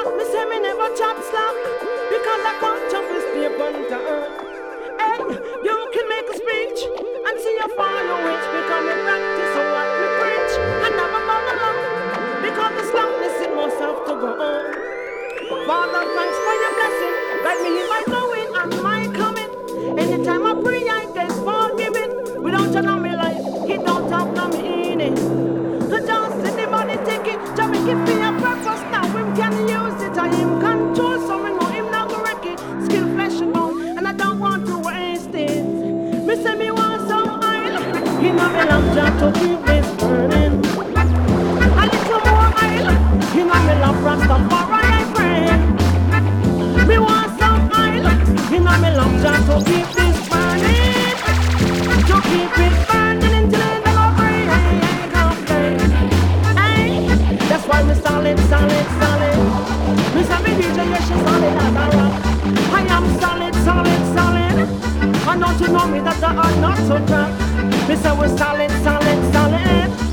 Me say me never chop slack because I can't chop this paper on the earth. Hey, you can make a speech and see your followers because me practice on what we preach. And never bow alone because the slackness it must have to go on. Father, thanks for your blessing. Guide me in my going and my coming. Anytime I pray, I get forgiven. Without you know me life, it don't have no meaning. So just see the money ticket, just make it for your purpose. Now him can use it, I him control. So me know him not go wreck it. Skill flesh and bone, and I don't want to waste it. Me say me want some oil, he know me love just to keep this burning. A little more oil, he know me love Rastafari, I pray. Me want some oil, he know me love just to keep this burning. To keep it burning until it never break. Hey, that's why me solid. Me say me DJ, yeah, she solid as a rock. I am solid. And don't you know me that I am not so tough. Me say we're solid.